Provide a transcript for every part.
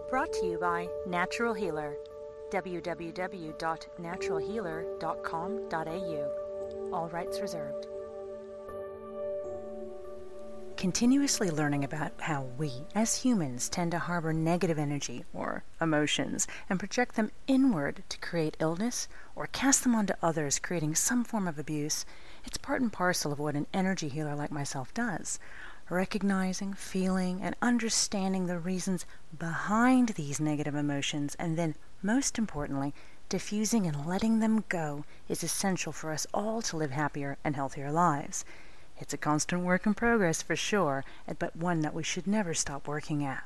Brought to you by Natural Healer, www.naturalhealer.com.au. All rights reserved. Continuously learning about how we, as humans, tend to harbor negative energy or emotions and project them inward to create illness or cast them onto others, creating some form of abuse, it's part and parcel of what an energy healer like myself does. Recognizing, feeling, and understanding the reasons behind these negative emotions, and then, most importantly, diffusing and letting them go is essential for us all to live happier and healthier lives. It's a constant work in progress for sure, but one that we should never stop working at.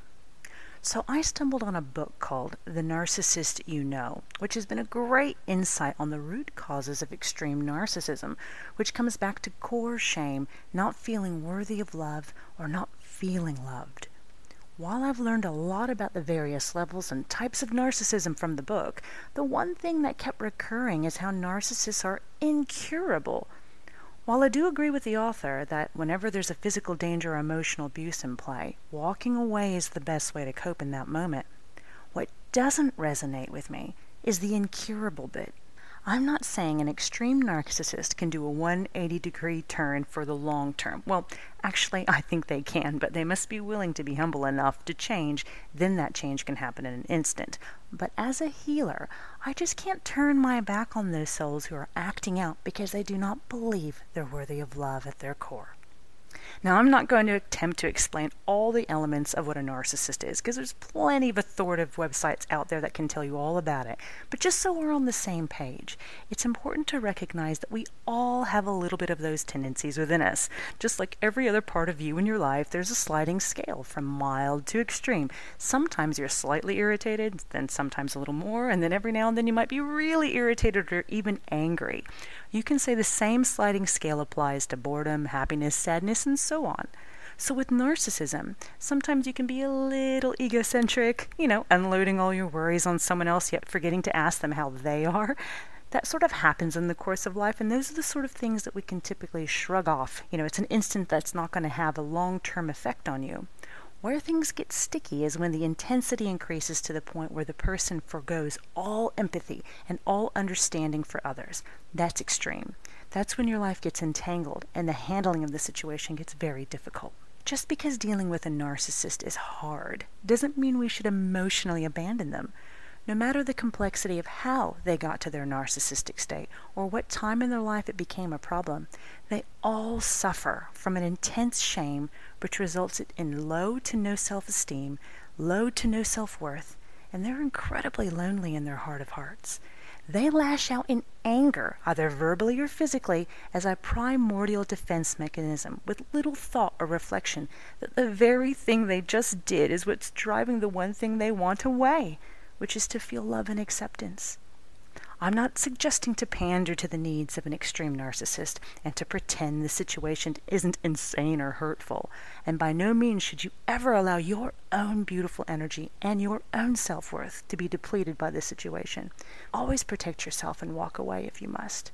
So I stumbled on a book called The Narcissist You Know, which has been a great insight on the root causes of extreme narcissism, which comes back to core shame, not feeling worthy of love, or not feeling loved. While I've learned a lot about the various levels and types of narcissism from the book, the one thing that kept recurring is how narcissists are incurable. While I do agree with the author that whenever there's a physical danger or emotional abuse in play, walking away is the best way to cope in that moment, what doesn't resonate with me is the incurable bit. I'm not saying an extreme narcissist can do a 180-degree turn for the long term. Well, actually, I think they can, but they must be willing to be humble enough to change. Then that change can happen in an instant. But as a healer, I just can't turn my back on those souls who are acting out because they do not believe they're worthy of love at their core. Now, I'm not going to attempt to explain all the elements of what a narcissist is, because there's plenty of authoritative websites out there that can tell you all about it. But just so we're on the same page, it's important to recognize that we all have a little bit of those tendencies within us. Just like every other part of you in your life, there's a sliding scale from mild to extreme. Sometimes you're slightly irritated, then sometimes a little more, and then every now and then you might be really irritated or even angry. You can say the same sliding scale applies to boredom, happiness, sadness, and so on. So with narcissism, sometimes you can be a little egocentric, unloading all your worries on someone else, yet forgetting to ask them how they are. That sort of happens in the course of life, and those are the sort of things that we can typically shrug off. It's an instant that's not going to have a long-term effect on you. Where things get sticky is when the intensity increases to the point where the person forgoes all empathy and all understanding for others. That's extreme. That's when your life gets entangled and the handling of the situation gets very difficult. Just because dealing with a narcissist is hard doesn't mean we should emotionally abandon them. No matter the complexity of how they got to their narcissistic state or what time in their life it became a problem, they all suffer from an intense shame which results in low to no self-esteem, low to no self-worth, and they're incredibly lonely in their heart of hearts. They lash out in anger, either verbally or physically, as a primordial defense mechanism, with little thought or reflection that the very thing they just did is what's driving the one thing they want away, which is to feel love and acceptance. I'm not suggesting to pander to the needs of an extreme narcissist and to pretend the situation isn't insane or hurtful, and by no means should you ever allow your own beautiful energy and your own self-worth to be depleted by this situation. Always protect yourself and walk away if you must.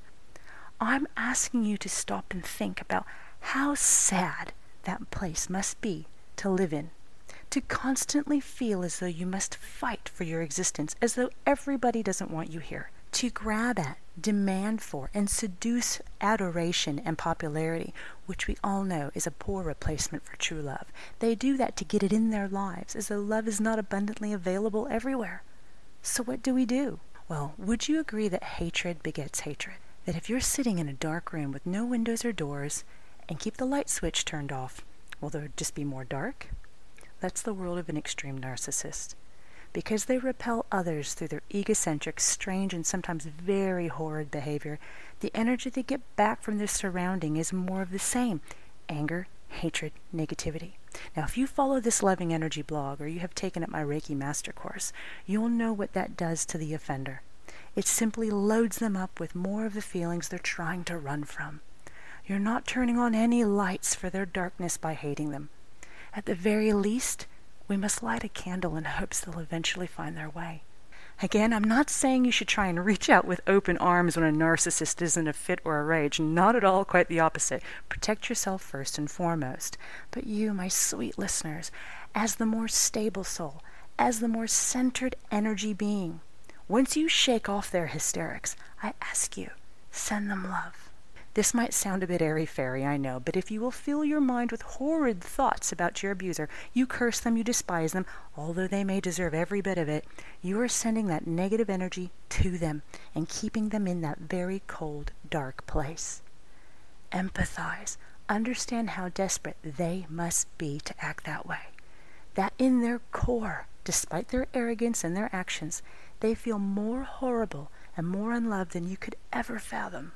I'm asking you to stop and think about how sad that place must be to live in. To constantly feel as though you must fight for your existence, as though everybody doesn't want you here. To grab at, demand for, and seduce adoration and popularity, which we all know is a poor replacement for true love. They do that to get it in their lives, as though love is not abundantly available everywhere. So what do we do? Well, would you agree that hatred begets hatred? That if you're sitting in a dark room with no windows or doors, and keep the light switch turned off, will there just be more dark? That's the world of an extreme narcissist. Because they repel others through their egocentric, strange, and sometimes very horrid behavior, the energy they get back from their surrounding is more of the same: anger, hatred, negativity. Now, if you follow this Loving Energy blog or you have taken up my Reiki Master Course, you'll know what that does to the offender. It simply loads them up with more of the feelings they're trying to run from. You're not turning on any lights for their darkness by hating them. At the very least, we must light a candle in hopes they'll eventually find their way. Again, I'm not saying you should try and reach out with open arms when a narcissist is in a fit or a rage. Not at all, quite the opposite. Protect yourself first and foremost. But you, my sweet listeners, as the more stable soul, as the more centered energy being. Once you shake off their hysterics, I ask you, send them love. This might sound a bit airy-fairy, I know, but if you will fill your mind with horrid thoughts about your abuser, you curse them, you despise them, although they may deserve every bit of it, you are sending that negative energy to them and keeping them in that very cold, dark place. Empathize. Understand how desperate they must be to act that way. That in their core, despite their arrogance and their actions, they feel more horrible and more unloved than you could ever fathom.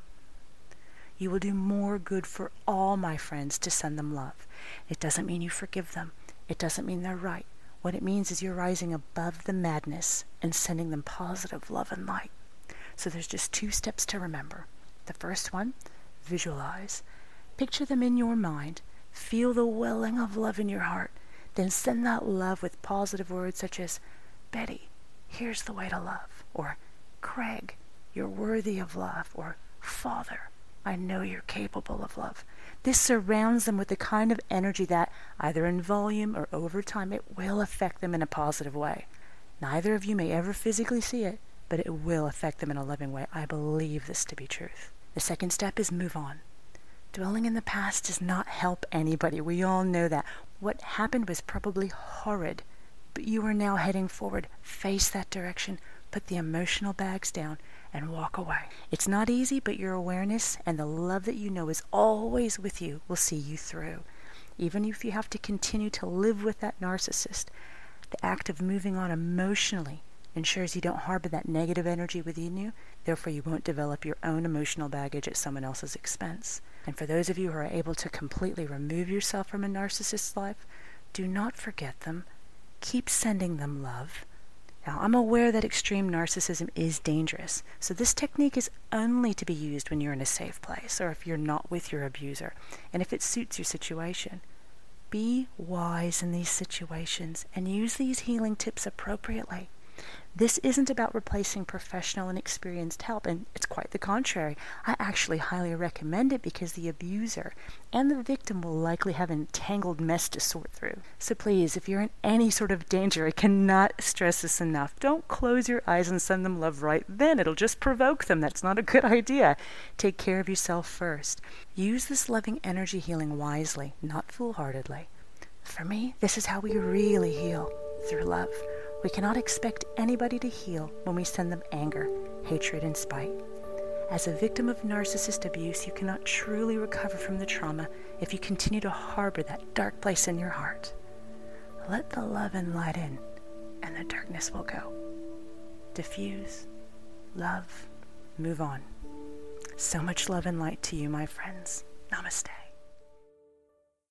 You will do more good for all, my friends, to send them love. It doesn't mean you forgive them. It doesn't mean they're right. What it means is you're rising above the madness and sending them positive love and light. So there's just 2 steps to remember. The first one, visualize. Picture them in your mind. Feel the welling of love in your heart. Then send that love with positive words such as, Betty, here's the way to love. Or, Craig, you're worthy of love. Or, Father, I know you're capable of love. This surrounds them with the kind of energy that, either in volume or over time, it will affect them in a positive way. Neither of you may ever physically see it, but it will affect them in a loving way. I believe this to be truth. The second step is move on. Dwelling in the past does not help anybody. We all know that. What happened was probably horrid, but you are now heading forward. Face that direction, put the emotional bags down, and walk away. It's not easy, but your awareness and the love that you know is always with you will see you through. Even if you have to continue to live with that narcissist, the act of moving on emotionally ensures you don't harbor that negative energy within you, therefore you won't develop your own emotional baggage at someone else's expense. And for those of you who are able to completely remove yourself from a narcissist's life, do not forget them. Keep sending them love. Now, I'm aware that extreme narcissism is dangerous, so this technique is only to be used when you're in a safe place or if you're not with your abuser, and if it suits your situation. Be wise in these situations and use these healing tips appropriately. This isn't about replacing professional and experienced help, and it's quite the contrary. I actually highly recommend it because the abuser and the victim will likely have an entangled mess to sort through. So please, if you're in any sort of danger, I cannot stress this enough. Don't close your eyes and send them love right then. It'll just provoke them. That's not a good idea. Take care of yourself first. Use this loving energy healing wisely, not foolhardily. For me, this is how we really heal, through love. We cannot expect anybody to heal when we send them anger, hatred, and spite. As a victim of narcissist abuse, you cannot truly recover from the trauma if you continue to harbor that dark place in your heart. Let the love and light in, and the darkness will go. Diffuse, love, move on. So much love and light to you, my friends. Namaste.